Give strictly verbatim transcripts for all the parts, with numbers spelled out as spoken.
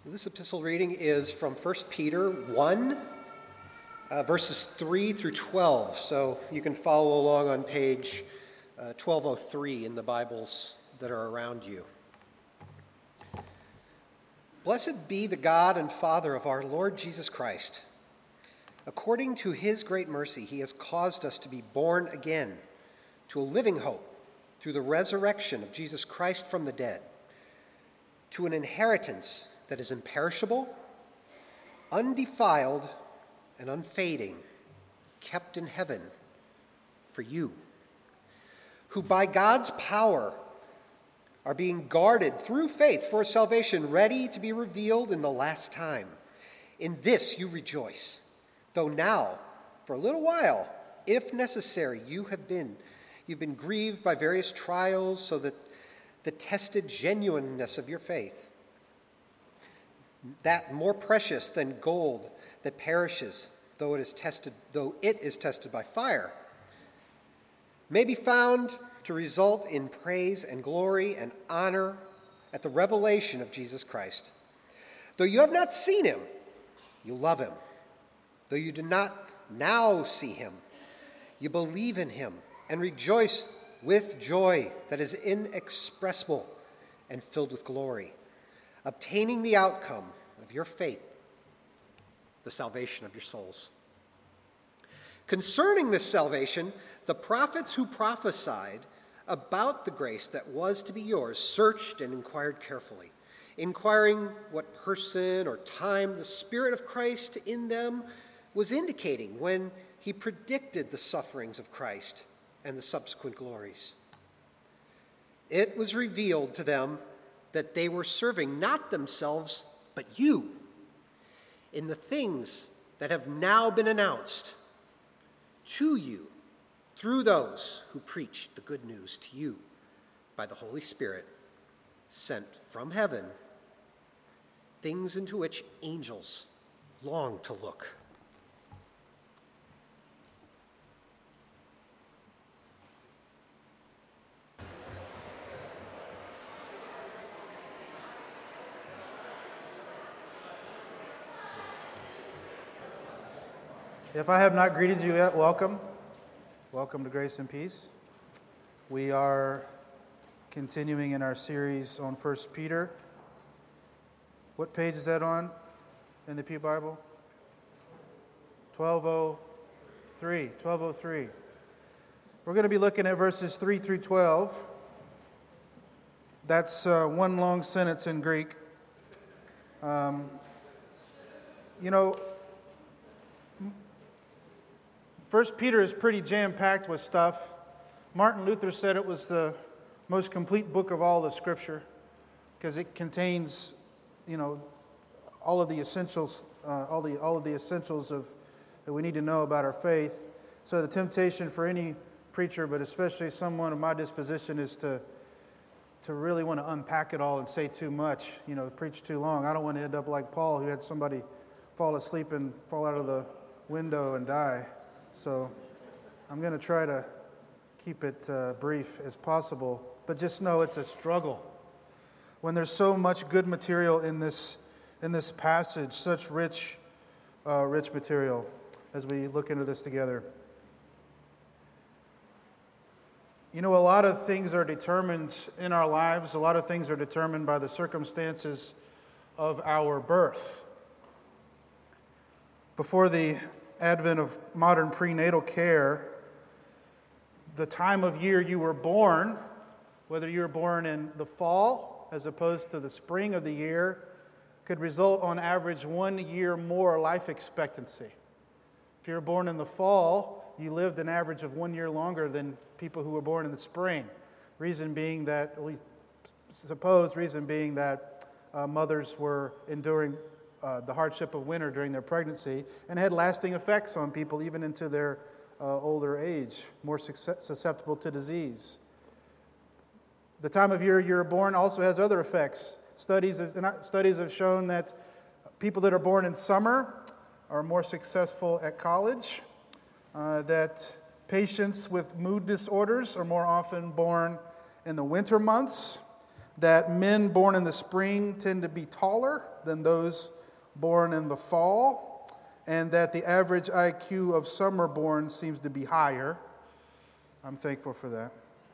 This epistle reading is from First Peter one, uh, verses three through twelve. So you can follow along on page uh, twelve oh three in the Bibles that are around you. Blessed be the God and Father of our Lord Jesus Christ. According to his great mercy, he has caused us to be born again to a living hope through the resurrection of Jesus Christ from the dead, to an inheritance that is imperishable, undefiled, and unfading, kept in heaven for you, who by God's power are being guarded through faith for salvation, ready to be revealed in the last time. In this you rejoice, though now, for a little while, if necessary, you have been you've been grieved by various trials, so that the tested genuineness of your faith, that more precious than gold that perishes, though it is tested, though it is tested by fire, may be found to result in praise and glory and honor at the revelation of Jesus Christ. Though you have not seen him, you love him. Though you do not now see him, you believe in him and rejoice with joy that is inexpressible and filled with glory, obtaining the outcome of your faith, the salvation of your souls. Concerning this salvation, the prophets who prophesied about the grace that was to be yours searched and inquired carefully, inquiring what person or time the Spirit of Christ in them was indicating when he predicted the sufferings of Christ and the subsequent glories. It was revealed to them that they were serving not themselves, but you, in the things that have now been announced to you through those who preached the good news to you by the Holy Spirit sent from heaven, things into which angels long to look. If I have not greeted you yet, welcome. Welcome to Grace and Peace. We are continuing in our series on First Peter. What page is that on in the Pew Bible? twelve oh three. twelve oh three. We're going to be looking at verses three through twelve. That's uh, one long sentence in Greek. Um, you know, First Peter is pretty jam-packed with stuff. Martin Luther said it was the most complete book of all the Scripture because it contains, you know, all of the essentials, uh, all the all of the essentials of that we need to know about our faith. So the temptation for any preacher, but especially someone of my disposition, is to to really want to unpack it all and say too much, you know, preach too long. I don't want to end up like Paul, who had somebody fall asleep and fall out of the window and die. So I'm going to try to keep it uh, brief as possible, but just know it's a struggle. When there's so much good material in this in this passage, such rich, uh, rich material as we look into this together. You know, a lot of things are determined in our lives, a lot of things are determined by the circumstances of our birth. Before the advent of modern prenatal care, the time of year you were born, whether you were born in the fall as opposed to the spring of the year, could result on average one year more life expectancy. If you were born in the fall, you lived an average of one year longer than people who were born in the spring. Reason being that, at least supposed reason being that uh, mothers were enduring Uh, the hardship of winter during their pregnancy, and had lasting effects on people even into their uh, older age, more susceptible to disease. The time of year you're born also has other effects. Studies have, studies have shown that people that are born in summer are more successful at college, uh, that patients with mood disorders are more often born in the winter months, that men born in the spring tend to be taller than those born in the fall, and that the average I Q of summer-born seems to be higher. I'm thankful for that.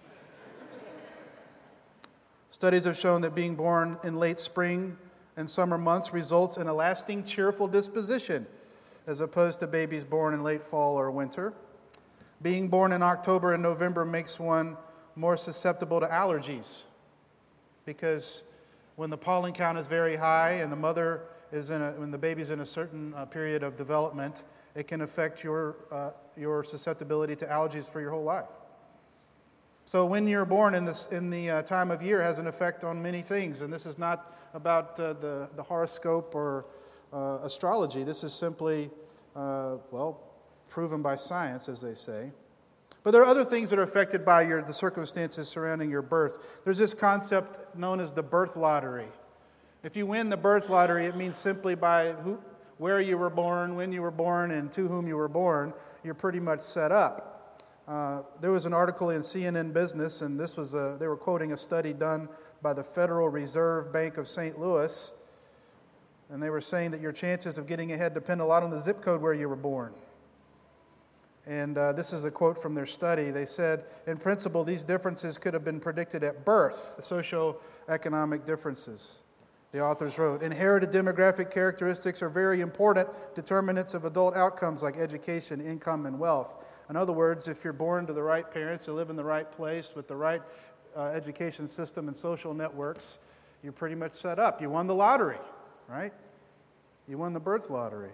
Studies have shown that being born in late spring and summer months results in a lasting, cheerful disposition, as opposed to babies born in late fall or winter. Being born in October and November makes one more susceptible to allergies, because when the pollen count is very high and the mother is in a, when the baby's in a certain uh, period of development, it can affect your uh, your susceptibility to allergies for your whole life. So when you're born in this in the uh, time of year has an effect on many things, and this is not about uh, the the horoscope or uh, astrology. This is simply uh, well proven by science, as they say. But there are other things that are affected by your the circumstances surrounding your birth. There's this concept known as the birth lottery. If you win the birth lottery, it means simply by who, where you were born, when you were born, and to whom you were born, you're pretty much set up. Uh, there was an article in C N N Business, and this was a, they were quoting a study done by the Federal Reserve Bank of Saint Louis, and they were saying that your chances of getting ahead depend a lot on the zip code where you were born. And uh, this is a quote from their study. They said, in principle, these differences could have been predicted at birth, the socioeconomic differences. The authors wrote, inherited demographic characteristics are very important determinants of adult outcomes like education, income, and wealth. In other words, if you're born to the right parents who live in the right place with the right uh, education system and social networks, you're pretty much set up. You won the lottery, right? You won the birth lottery.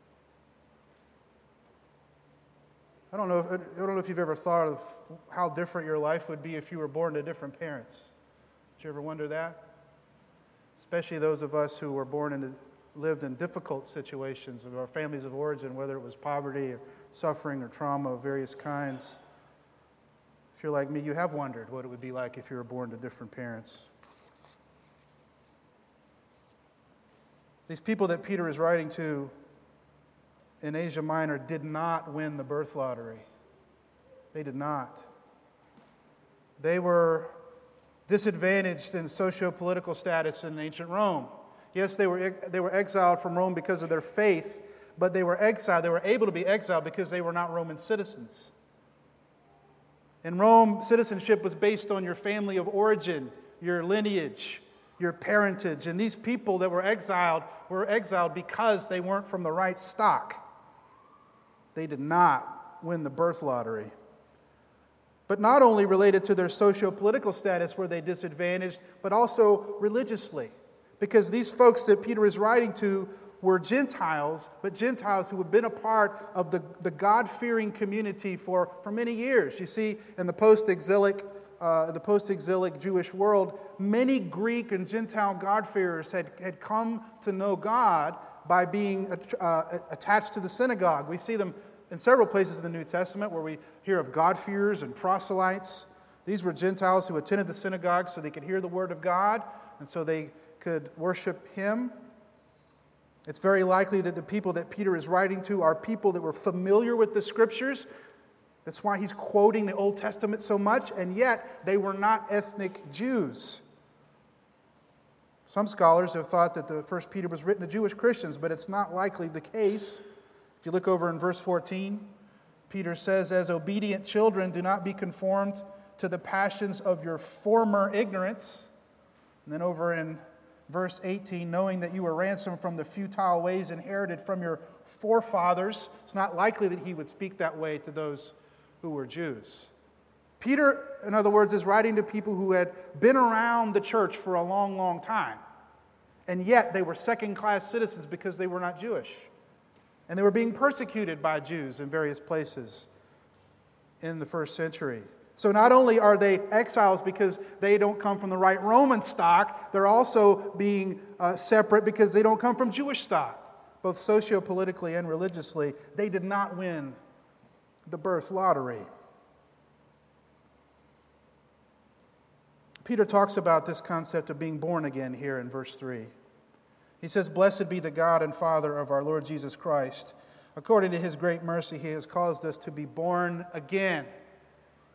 I don't know. I don't know if you've ever thought of how different your life would be if you were born to different parents. Did you ever wonder that? Especially those of us who were born and lived in difficult situations of our families of origin, whether it was poverty or suffering or trauma of various kinds. If you're like me, you have wondered what it would be like if you were born to different parents. These people that Peter is writing to in Asia Minor did not win the birth lottery. They did not. They were disadvantaged in socio-political status in ancient Rome. Yes, they were they were exiled from Rome because of their faith, but they were exiled. They were able to be exiled because they were not Roman citizens. In Rome, citizenship was based on your family of origin, your lineage, your parentage. And these people that were exiled were exiled because they weren't from the right stock. They did not win the birth lottery. But not only related to their socio-political status were they disadvantaged, but also religiously. Because these folks that Peter is writing to were Gentiles, but Gentiles who had been a part of the, the God-fearing community for, for many years. You see, in the post-exilic, uh, the post-exilic Jewish world, many Greek and Gentile God-fearers had, had come to know God by being uh, attached to the synagogue. We see them in several places in the New Testament where we hear of God-fearers and proselytes. These were Gentiles who attended the synagogue so they could hear the word of God and so they could worship Him. It's very likely that the people that Peter is writing to are people that were familiar with the Scriptures. That's why he's quoting the Old Testament so much, and yet they were not ethnic Jews. Some scholars have thought that the First Peter was written to Jewish Christians, but it's not likely the case. If you look over in verse fourteen, Peter says, as obedient children, do not be conformed to the passions of your former ignorance. And then over in verse eighteen, knowing that you were ransomed from the futile ways inherited from your forefathers. It's not likely that he would speak that way to those who were Jews. Peter, in other words, is writing to people who had been around the church for a long, long time. And yet they were second-class citizens because they were not Jewish. And they were being persecuted by Jews in various places in the first century. So not only are they exiles because they don't come from the right Roman stock, they're also being uh, separate because they don't come from Jewish stock. Both socio-politically and religiously, they did not win the birth lottery. Peter talks about this concept of being born again here in verse three. He says, blessed be the God and Father of our Lord Jesus Christ. According to His great mercy, He has caused us to be born again.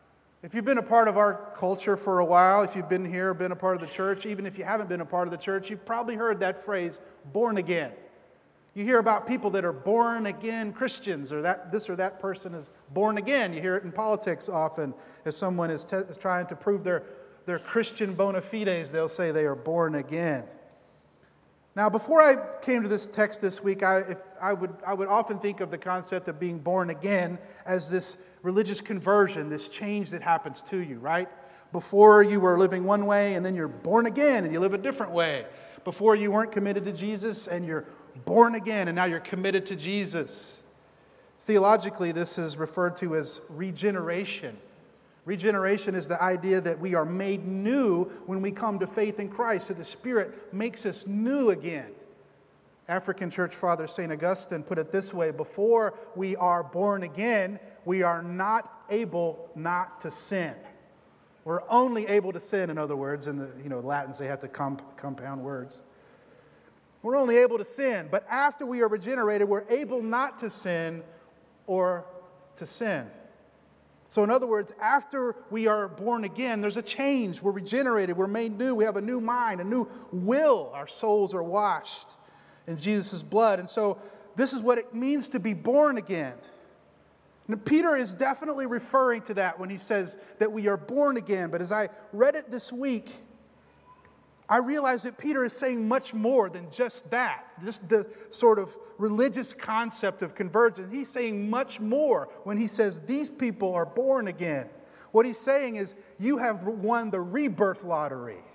If you've been a part of our culture for a while, if you've been here, been a part of the church, even if you haven't been a part of the church, you've probably heard that phrase, born again. You hear about people that are born again Christians, or that this or that person is born again. You hear it in politics often. If someone is, te- is trying to prove their, their Christian bona fides, they'll say they are born again. Now, before I came to this text this week, I, if I would I would often think of the concept of being born again as this religious conversion, this change that happens to you, right? Before you were living one way, and then you're born again, and you live a different way. Before you weren't committed to Jesus, and you're born again, and now you're committed to Jesus. Theologically, this is referred to as regeneration. Regeneration is the idea that we are made new when we come to faith in Christ, that the Spirit makes us new again. African church father Saint Augustine put it this way: before we are born again, we are not able not to sin. We're only able to sin, in other words. In the you know Latins, they have to comp- compound words. We're only able to sin, but after we are regenerated, we're able not to sin or to sin. So in other words, after we are born again, there's a change. We're regenerated. We're made new. We have a new mind, a new will. Our souls are washed in Jesus' blood. And so this is what it means to be born again. Now, Peter is definitely referring to that when he says that we are born again. But as I read it this week, I realized that Peter is saying much more than just that, just the sort of religious concept of conversion. He's saying much more when he says these people are born again. What he's saying is you have won the rebirth lottery.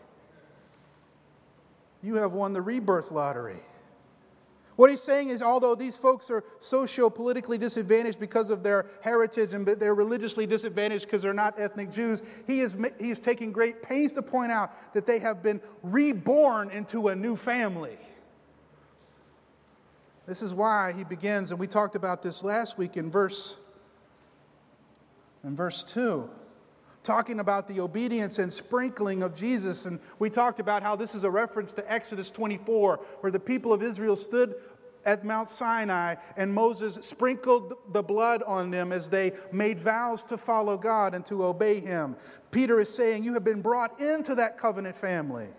You have won the rebirth lottery. What he's saying is, although these folks are socio-politically disadvantaged because of their heritage and they're religiously disadvantaged because they're not ethnic Jews, he is, he is taking great pains to point out that they have been reborn into a new family. This is why he begins, and we talked about this last week in verse, in verse two. Talking about the obedience and sprinkling of Jesus. And we talked about how this is a reference to Exodus twenty-four, where the people of Israel stood at Mount Sinai and Moses sprinkled the blood on them as they made vows to follow God and to obey Him. Peter is saying, you have been brought into that covenant family.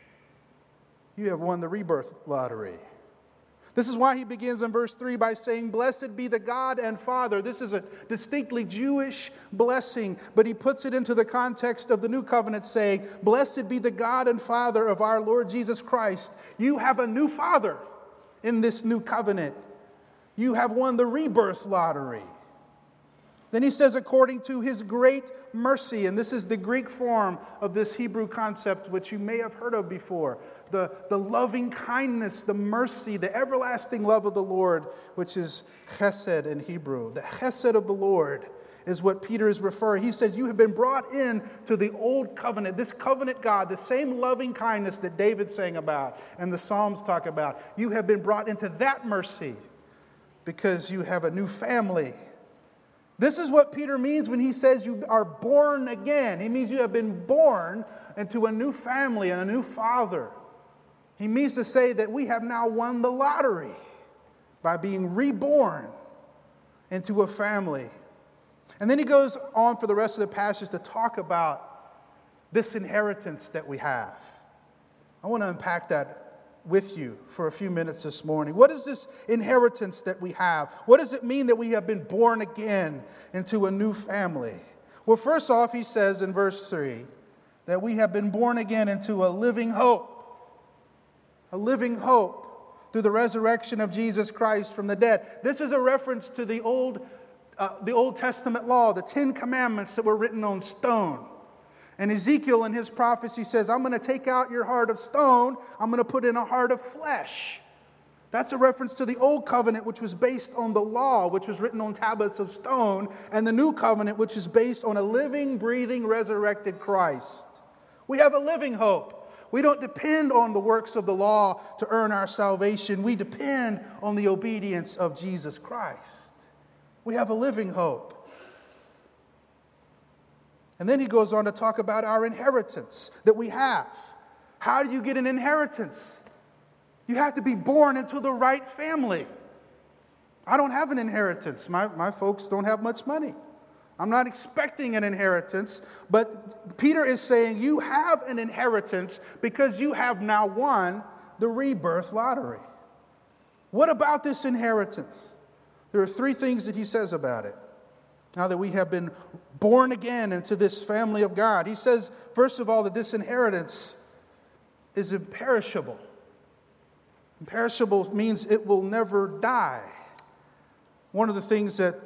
You have won the rebirth lottery. This is why he begins in verse three by saying, blessed be the God and Father. This is a distinctly Jewish blessing, but he puts it into the context of the new covenant saying, blessed be the God and Father of our Lord Jesus Christ. You have a new Father in this new covenant. You have won the rebirth lottery. Then he says, according to his great mercy, and this is the Greek form of this Hebrew concept, which you may have heard of before, the, the loving kindness, the mercy, the everlasting love of the Lord, which is chesed in Hebrew. The chesed of the Lord is what Peter is referring. He says, you have been brought in to the old covenant, this covenant God, the same loving kindness that David sang about and the Psalms talk about. You have been brought into that mercy because you have a new family. This is what Peter means when he says you are born again. He means you have been born into a new family and a new father. He means to say that we have now won the lottery by being reborn into a family. And then he goes on for the rest of the passage to talk about this inheritance that we have. I want to unpack that with you for a few minutes this morning. What is this inheritance that we have? What does it mean that we have been born again into a new family? Well, first off, he says in verse three that we have been born again into a living hope. A living hope through the resurrection of Jesus Christ from the dead. This is a reference to the Old, uh, the Old Testament law, the Ten Commandments that were written on stone. And Ezekiel in his prophecy says, I'm going to take out your heart of stone. I'm going to put in a heart of flesh. That's a reference to the old covenant, which was based on the law, which was written on tablets of stone, and the new covenant, which is based on a living, breathing, resurrected Christ. We have a living hope. We don't depend on the works of the law to earn our salvation. We depend on the obedience of Jesus Christ. We have a living hope. And then he goes on to talk about our inheritance that we have. How do you get an inheritance? You have to be born into the right family. I don't have an inheritance. My, my folks don't have much money. I'm not expecting an inheritance, but Peter is saying you have an inheritance because you have now won the rebirth lottery. What about this inheritance? There are three things that he says about it. Now that we have been born again into this family of God, he says, first of all, that this inheritance is imperishable. Imperishable means it will never die. One of the things that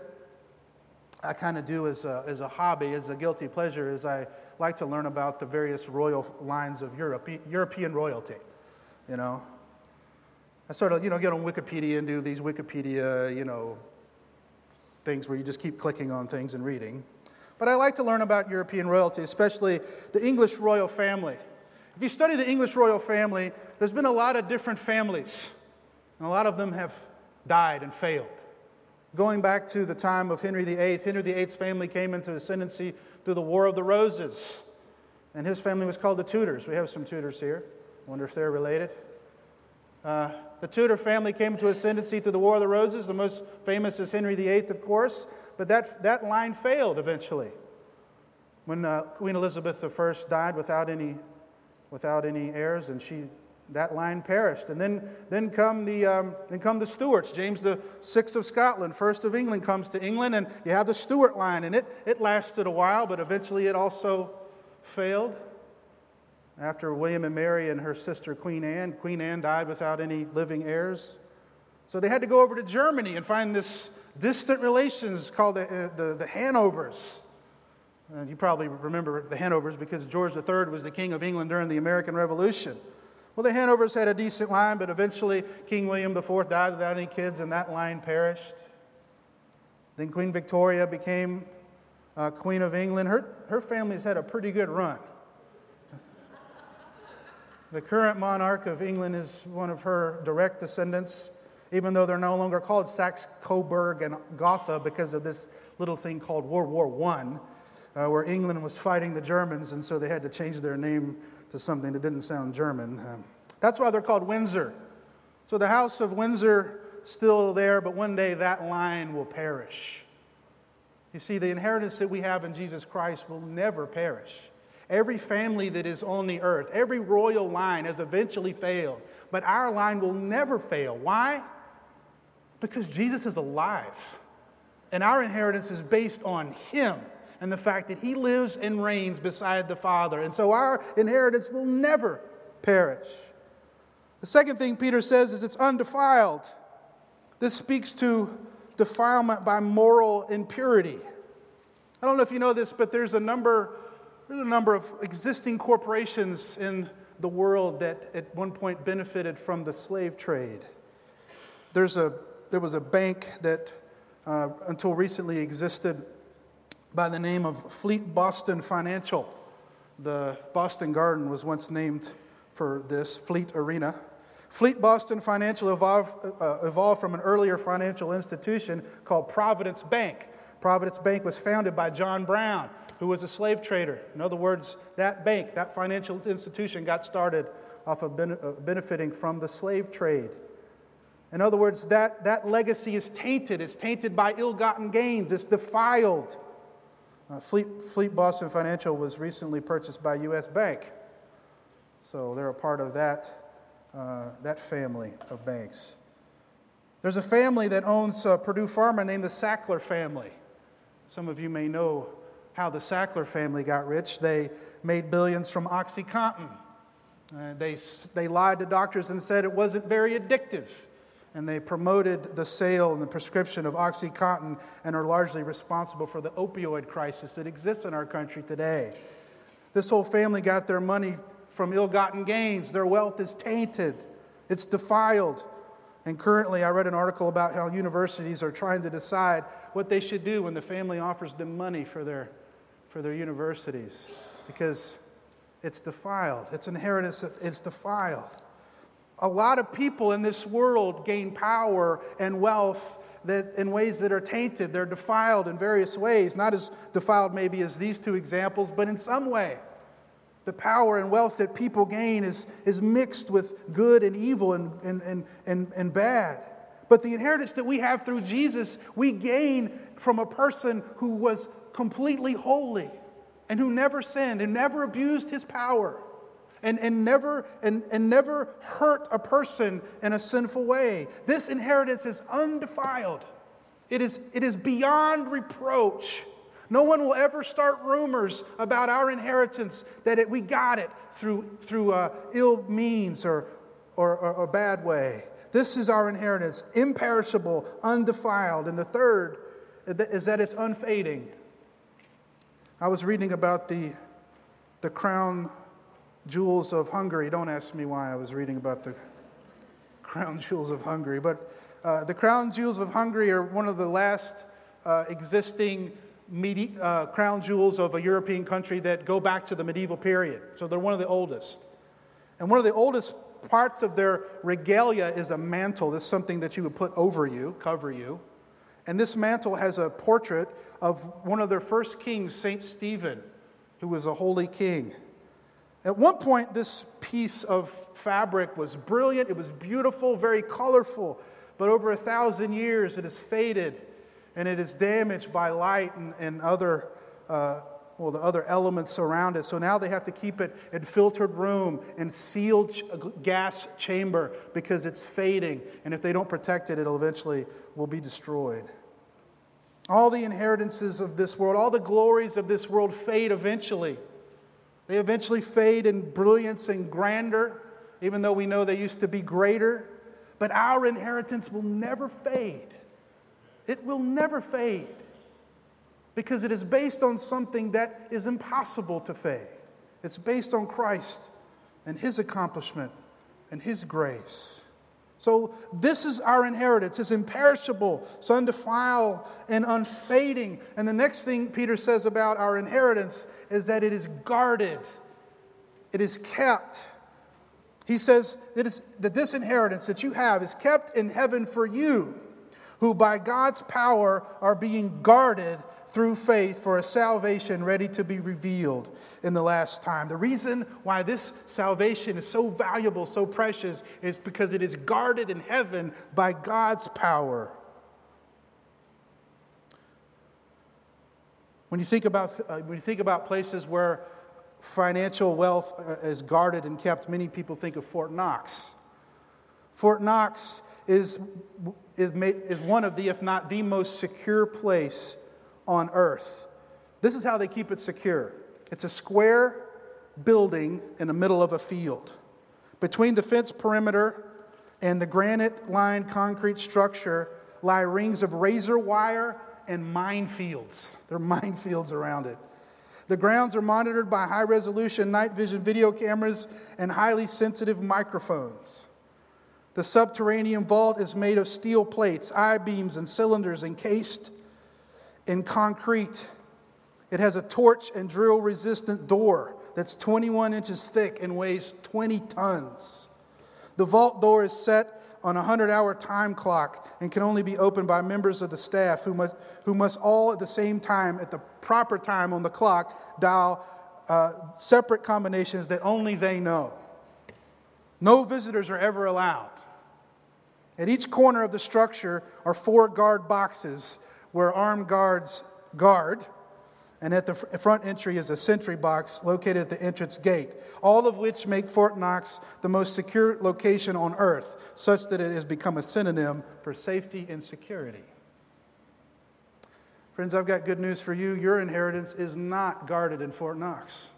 I kind of do as a, as a hobby, as a guilty pleasure, is I like to learn about the various royal lines of Europe, European royalty, you know. I sort of, you know, get on Wikipedia and do these Wikipedia, you know, things where you just keep clicking on things and reading. But I like to learn about European royalty, especially the English royal family. If you study the English royal family, there's been a lot of different families, and a lot of them have died and failed. Going back to the time of Henry the Eighth, Henry the Eighth's family came into ascendancy through the War of the Roses. And his family was called the Tudors. We have some Tudors here. Wonder if they're related. Uh, the Tudor family came into ascendancy through the War of the Roses. The most famous is Henry the Eighth, of course. But that, that line failed eventually. When uh, Queen Elizabeth the First died without any, without any heirs, and she... that line perished. And then, then, come the, um, then come the Stuarts. James the Sixth of Scotland, first of England, comes to England, and you have the Stuart line. And it, it lasted a while, but eventually it also failed. After William and Mary and her sister Queen Anne, Queen Anne died without any living heirs. So they had to go over to Germany and find this distant relations called the, uh, the, the Hanovers. And you probably remember the Hanovers because George the Third was the King of England during the American Revolution. Well, the Hanovers had a decent line, but eventually King William the Fourth died without any kids, and that line perished. Then Queen Victoria became uh, Queen of England. Her, her family's had a pretty good run. The current monarch of England is one of her direct descendants, even though they're no longer called Saxe-Coburg and Gotha because of this little thing called World War One, uh, where England was fighting the Germans, and so they had to change their name to something that didn't sound German. Um, that's why they're called Windsor. So the House of Windsor still there, but one day that line will perish. You see, the inheritance that we have in Jesus Christ will never perish. Every family that is on the earth, every royal line has eventually failed, but our line will never fail. Why? Because Jesus is alive, and our inheritance is based on Him and the fact that He lives and reigns beside the Father. And so our inheritance will never perish. The second thing Peter says is it's undefiled. This speaks to defilement by moral impurity. I don't know if you know this, but there's a number, there's a number of existing corporations in the world that at one point benefited from the slave trade. There's a, there was a bank that uh, until recently existed by the name of Fleet Boston Financial. The Boston Garden was once named for this, Fleet Arena. Fleet Boston Financial evolved, uh, evolved from an earlier financial institution called Providence Bank. Providence Bank was founded by John Brown, who was a slave trader. In other words, that bank, that financial institution got started off of ben- uh, benefiting from the slave trade. In other words, that, that legacy is tainted. It's tainted by ill-gotten gains. It's defiled. Uh, Fleet, Fleet Boston Financial was recently purchased by U S Bank. So they're a part of that, uh, that family of banks. There's a family that owns uh, Purdue Pharma named the Sackler family. Some of you may know how the Sackler family got rich. They made billions from OxyContin. Uh, they, they lied to doctors and said it wasn't very addictive. And they promoted the sale and the prescription of OxyContin and are largely responsible for the opioid crisis that exists in our country today. This whole family got their money from ill-gotten gains. Their wealth is tainted. It's defiled. And currently, I read an article about how universities are trying to decide what they should do when the family offers them money for their, for their universities, because it's defiled. It's inheritance. It's defiled. A lot of people in this world gain power and wealth that in ways that are tainted. They're defiled in various ways. Not as defiled maybe as these two examples, but in some way. The power and wealth that people gain is, is mixed with good and evil and, and, and, and, and bad. But the inheritance that we have through Jesus, we gain from a person who was completely holy and who never sinned and never abused his power and, and, never, and, and never hurt a person in a sinful way. This inheritance is undefiled. It is, it is beyond reproach. No one will ever start rumors about our inheritance that it, we got it through, through uh, ill means or, or, or, or bad way. This is our inheritance, imperishable, undefiled. And the third is that it's unfading. I was reading about the, the crown jewels of Hungary. Don't ask me why I was reading about the crown jewels of Hungary. But uh, the crown jewels of Hungary are one of the last uh, existing medi- uh, crown jewels of a European country that go back to the medieval period. So they're one of the oldest. And one of the oldest parts of their regalia is a mantle. This is something that you would put over you, cover you. And this mantle has a portrait of one of their first kings, Saint Stephen, who was a holy king. At one point, this piece of fabric was brilliant. It was beautiful, very colorful. But over a thousand years, it has faded and it is damaged by light and, and other, uh, well, the other elements around it. So now they have to keep it in filtered room and sealed ch- gas chamber because it's fading. And if they don't protect it, it'll eventually will be destroyed. All the inheritances of this world, all the glories of this world fade eventually. They eventually fade in brilliance and grandeur, even though we know they used to be greater. But our inheritance will never fade. It will never fade because it is based on something that is impossible to fade. It's based on Christ and His accomplishment and His grace. So this is our inheritance. It's imperishable, it's undefiled and unfading. And the next thing Peter says about our inheritance is that it is guarded. It is kept. He says that, it's, that this inheritance that you have is kept in heaven for you, who by God's power are being guarded through faith for a salvation ready to be revealed in the last time. The reason why this salvation is so valuable, so precious, is because it is guarded in heaven by God's power. When you think about uh, when you think about places where financial wealth is guarded and kept, many people think of Fort Knox. Fort Knox is is is one of the, if not the most secure place on earth. This is how they keep it secure. It's a square building in the middle of a field. Between the fence perimeter and the granite-lined concrete structure lie rings of razor wire and minefields. There are minefields around it. The grounds are monitored by high-resolution night vision video cameras and highly sensitive microphones. The subterranean vault is made of steel plates, I-beams, and cylinders encased in concrete. It has a torch and drill-resistant door that's twenty-one inches thick and weighs twenty tons. The vault door is set on a hundred-hour time clock and can only be opened by members of the staff who must, who must all at the same time, at the proper time on the clock, dial uh, separate combinations that only they know. No visitors are ever allowed. At each corner of the structure are four guard boxes where armed guards guard, and at the front entry is a sentry box located at the entrance gate, all of which make Fort Knox the most secure location on earth, such that it has become a synonym for safety and security. Friends, I've got good news for you. Your inheritance is not guarded in Fort Knox.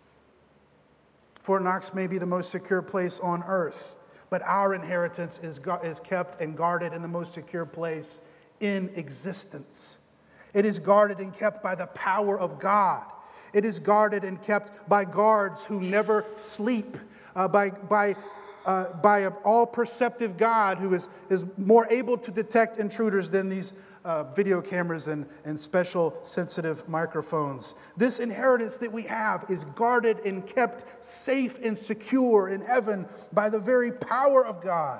Fort Knox may be the most secure place on earth, but our inheritance is, is kept and guarded in the most secure place in existence. It is guarded and kept by the power of God. It is guarded and kept by guards who never sleep, uh, by, by, uh, by an all-perceptive God who is, is more able to detect intruders than these uh, video cameras and, and special sensitive microphones. This inheritance that we have is guarded and kept safe and secure in heaven by the very power of God.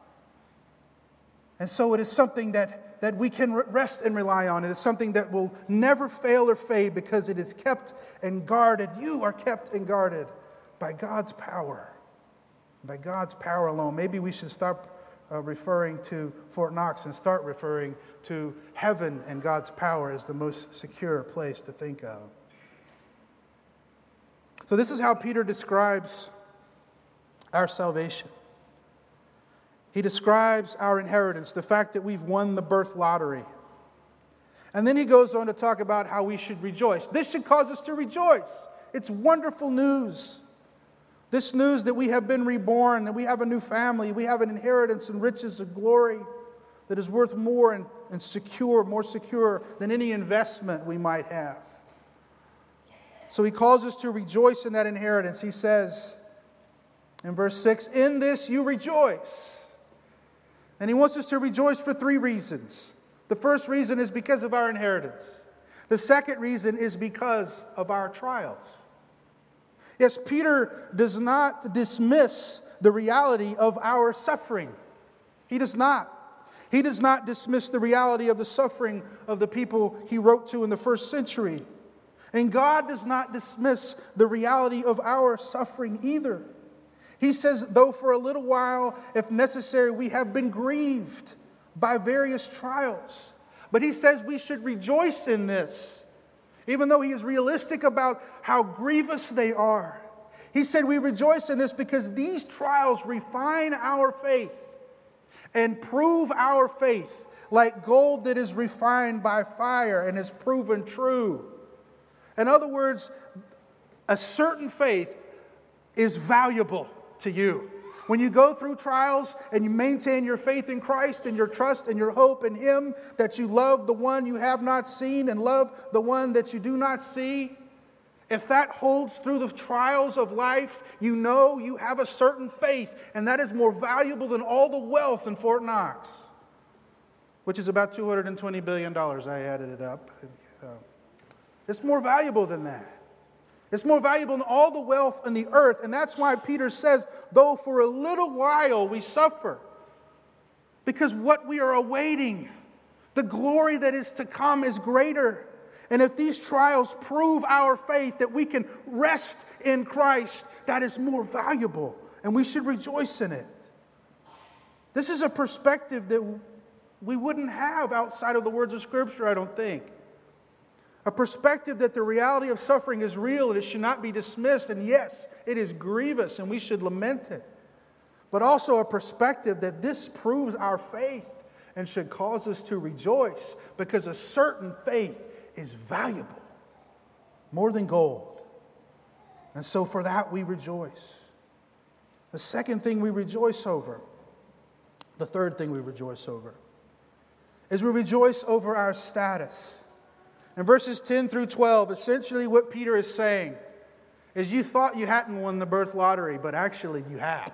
And so it is something that that we can rest and rely on. It is something that will never fail or fade because it is kept and guarded. You are kept and guarded by God's power, by God's power alone. Maybe we should stop uh, referring to Fort Knox and start referring to heaven and God's power as the most secure place to think of. So this is how Peter describes our salvation. He describes our inheritance, the fact that we've won the birth lottery. And then he goes on to talk about how we should rejoice. This should cause us to rejoice. It's wonderful news. This news that we have been reborn, that we have a new family, we have an inheritance and riches of glory that is worth more and, and secure, more secure than any investment we might have. So he calls us to rejoice in that inheritance. He says in verse six, "In this you rejoice." And he wants us to rejoice for three reasons. The first reason is because of our inheritance. The second reason is because of our trials. Yes, Peter does not dismiss the reality of our suffering. He does not. He does not dismiss the reality of the suffering of the people he wrote to in the first century. And God does not dismiss the reality of our suffering either. He says, though for a little while, if necessary, we have been grieved by various trials. But he says we should rejoice in this, even though he is realistic about how grievous they are. He said we rejoice in this because these trials refine our faith and prove our faith like gold that is refined by fire and is proven true. In other words, a certain faith is valuable to you. When you go through trials and you maintain your faith in Christ and your trust and your hope in Him, that you love the one you have not seen and love the one that you do not see, if that holds through the trials of life, you know you have a certain faith, and that is more valuable than all the wealth in Fort Knox, which is about two hundred twenty billion dollars. I added it up. Uh, it's more valuable than that. It's more valuable than all the wealth on the earth. And that's why Peter says, though for a little while we suffer, because what we are awaiting, the glory that is to come, is greater. And if these trials prove our faith, that we can rest in Christ, that is more valuable. And we should rejoice in it. This is a perspective that we wouldn't have outside of the words of Scripture, I don't think. A perspective that the reality of suffering is real and it should not be dismissed. And yes, it is grievous and we should lament it. But also a perspective that this proves our faith and should cause us to rejoice, because a certain faith is valuable, more than gold. And so for that we rejoice. The second thing we rejoice over, the third thing we rejoice over, is we rejoice over our status. In verses ten through twelve, essentially what Peter is saying is you thought you hadn't won the birth lottery, but actually you have.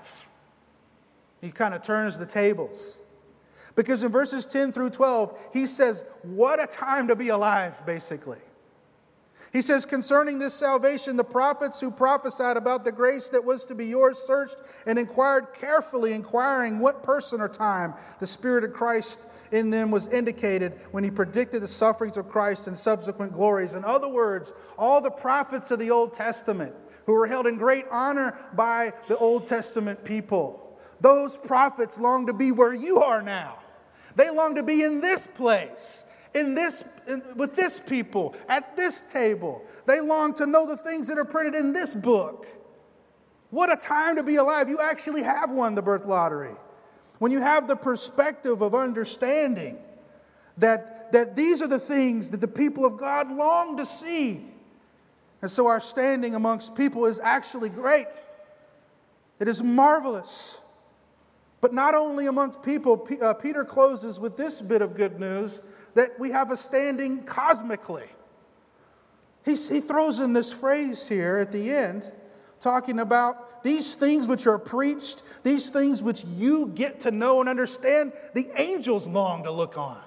He kind of turns the tables. Because in verses ten through twelve, he says, what a time to be alive, basically. He says, concerning this salvation, the prophets who prophesied about the grace that was to be yours searched and inquired carefully, inquiring what person or time the Spirit of Christ in them was indicated when he predicted the sufferings of Christ and subsequent glories. In other words, all the prophets of the Old Testament who were held in great honor by the Old Testament people, those prophets long to be where you are now. They long to be in this place, in this, in, with this people, at this table. They long to know the things that are printed in this book. What a time to be alive. You actually have won the birth lottery. When you have the perspective of understanding that, that these are the things that the people of God long to see. And so our standing amongst people is actually great. It is marvelous. But not only amongst people, uh, Peter closes with this bit of good news, that we have a standing cosmically. He, he throws in this phrase here at the end, talking about these things which are preached, these things which you get to know and understand, the angels long to look on.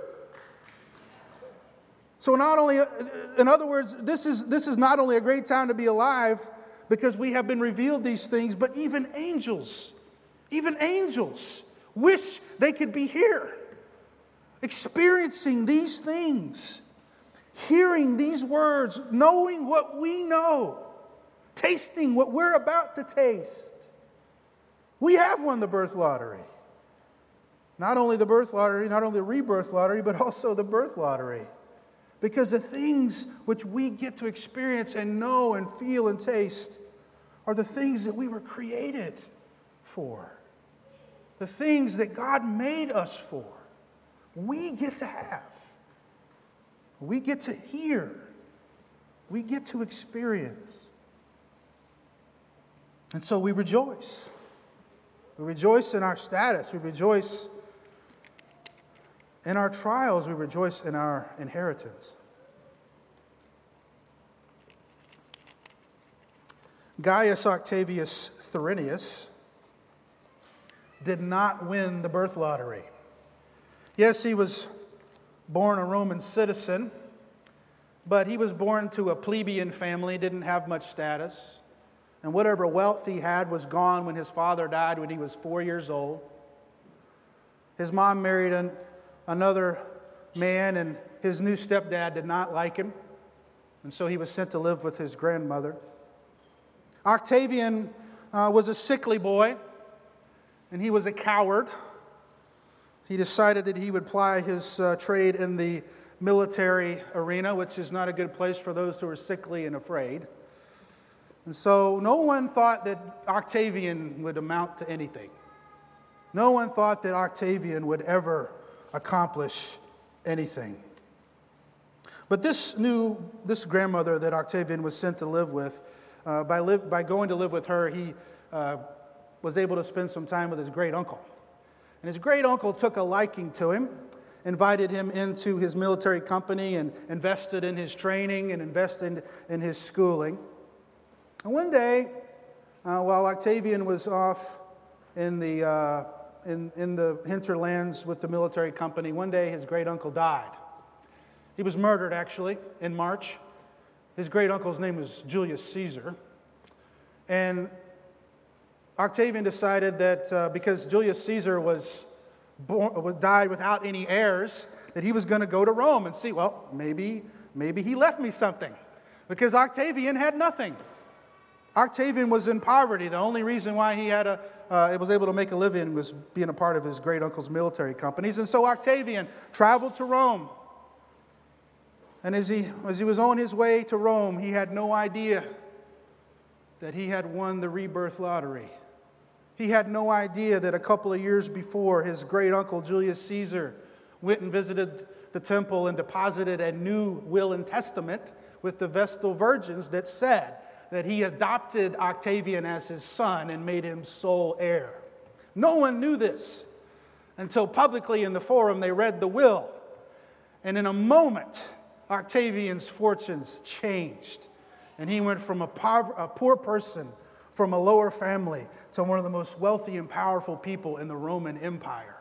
So not only, in other words, this is, this is not only a great time to be alive because we have been revealed these things, but even angels, even angels wish they could be here, experiencing these things, hearing these words, knowing what we know, tasting what we're about to taste. We have won the birth lottery. Not only the birth lottery, not only the rebirth lottery, but also the birth lottery. Because the things which we get to experience and know and feel and taste are the things that we were created for. The things that God made us for. We get to have. We get to hear. We get to experience. And so we rejoice. We rejoice in our status. We rejoice in our trials. We rejoice in our inheritance. Gaius Octavius Quirinius did not win the birth lottery. Yes, he was born a Roman citizen, but he was born to a plebeian family, didn't have much status. And whatever wealth he had was gone when his father died when he was four years old. His mom married an, another man, and his new stepdad did not like him. And so he was sent to live with his grandmother. Octavian uh, was a sickly boy, and he was a coward. He decided that he would ply his uh, trade in the military arena, which is not a good place for those who are sickly and afraid. And so no one thought that Octavian would amount to anything. No one thought that Octavian would ever accomplish anything. But this new, this grandmother that Octavian was sent to live with, uh, by, live, by going to live with her, he uh, was able to spend some time with his great uncle. And his great uncle took a liking to him, invited him into his military company and invested in his training and invested in his schooling. And one day, uh, while Octavian was off in the, uh, in, in the hinterlands with the military company, one day his great uncle died. He was murdered, actually, in March. His great uncle's name was Julius Caesar. And Octavian decided that uh, because Julius Caesar was, born, was died without any heirs, that he was going to go to Rome and see, well, maybe, maybe he left me something. Because Octavian had nothing. Octavian was in poverty. The only reason why he had a, uh, was able to make a living was being a part of his great uncle's military companies. And so Octavian traveled to Rome. And as he, as he was on his way to Rome, he had no idea that he had won the rebirth lottery. He had no idea that a couple of years before, his great uncle Julius Caesar went and visited the temple and deposited a new will and testament with the Vestal Virgins that said that he adopted Octavian as his son and made him sole heir. No one knew this until publicly in the forum they read the will. And in a moment, Octavian's fortunes changed. And he went from a poor, a poor person from a lower family to one of the most wealthy and powerful people in the Roman Empire.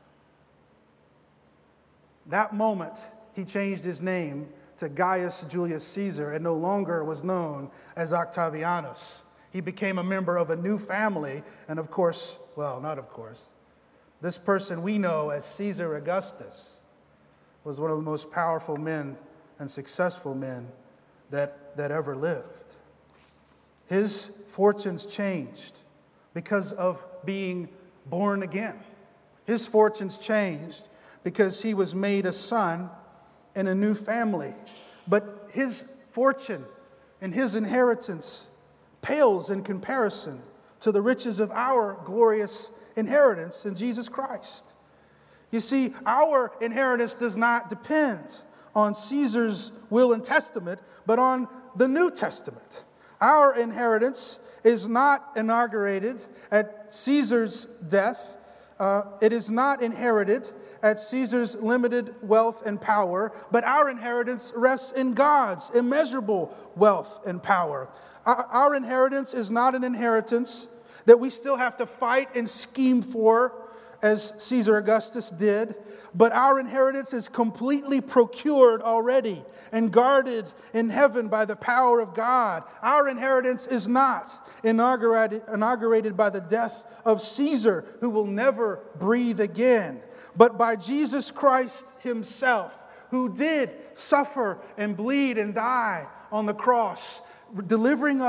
That moment, he changed his name to Gaius Julius Caesar and no longer was known as Octavianus. He became a member of a new family, and of course, well, not of course, this person we know as Caesar Augustus was one of the most powerful men and successful men that, that ever lived. His fortunes changed because of being born again. His fortunes changed because he was made a son in a new family. But his fortune and his inheritance pales in comparison to the riches of our glorious inheritance in Jesus Christ. You see, our inheritance does not depend on Caesar's will and testament, but on the New Testament. Our inheritance is not inaugurated at Caesar's death. Uh, it is not inherited at Caesar's limited wealth and power, but our inheritance rests in God's immeasurable wealth and power. Our, our inheritance is not an inheritance that we still have to fight and scheme for, as Caesar Augustus did, but our inheritance is completely procured already and guarded in heaven by the power of God. Our inheritance is not inaugurated, inaugurated by the death of Caesar, who will never breathe again, but by Jesus Christ himself, who did suffer and bleed and die on the cross, delivering us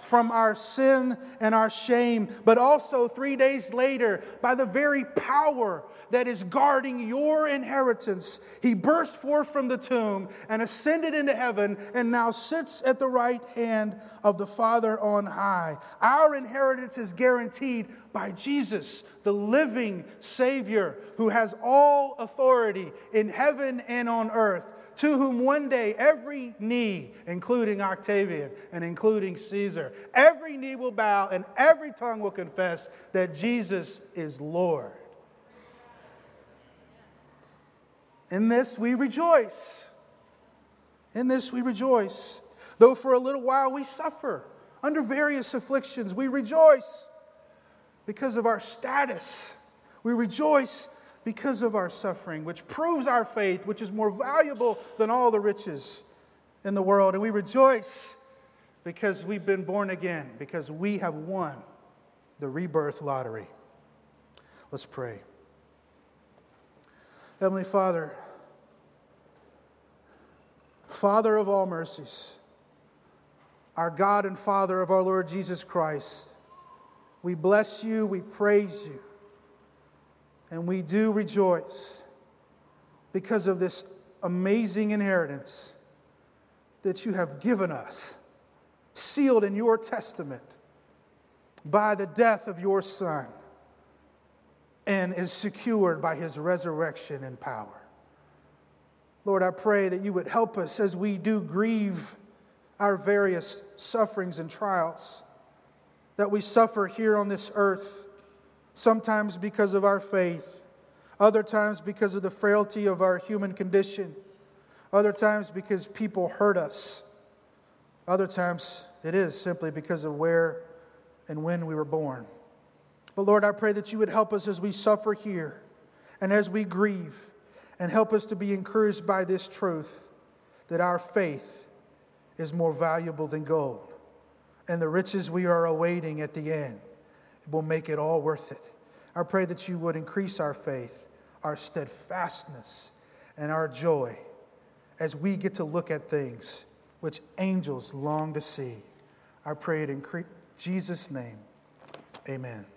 from our sin and our shame, but also three days later, by the very power that is guarding your inheritance, he burst forth from the tomb and ascended into heaven and now sits at the right hand of the Father on high. Our inheritance is guaranteed by Jesus, the living Savior who has all authority in heaven and on earth, to whom one day every knee, including Octavian and including Caesar, every knee will bow and every tongue will confess that Jesus is Lord. In this we rejoice. In this we rejoice. Though for a little while we suffer under various afflictions, we rejoice because of our status. We rejoice because of our suffering, which proves our faith, which is more valuable than all the riches in the world. And we rejoice because we've been born again, because we have won the rebirth lottery. Let's pray. Heavenly Father, Father of all mercies, our God and Father of our Lord Jesus Christ, we bless you, we praise you, and we do rejoice because of this amazing inheritance that you have given us, sealed in your testament by the death of your Son, and is secured by his resurrection and power. Lord, I pray that you would help us as we do grieve our various sufferings and trials that we suffer here on this earth, sometimes because of our faith, other times because of the frailty of our human condition, other times because people hurt us, other times it is simply because of where and when we were born. But Lord, I pray that you would help us as we suffer here and as we grieve, and help us to be encouraged by this truth that our faith is more valuable than gold, and the riches we are awaiting at the end will make it all worth it. I pray that you would increase our faith, our steadfastness, and our joy as we get to look at things which angels long to see. I pray it in Jesus' name. Amen.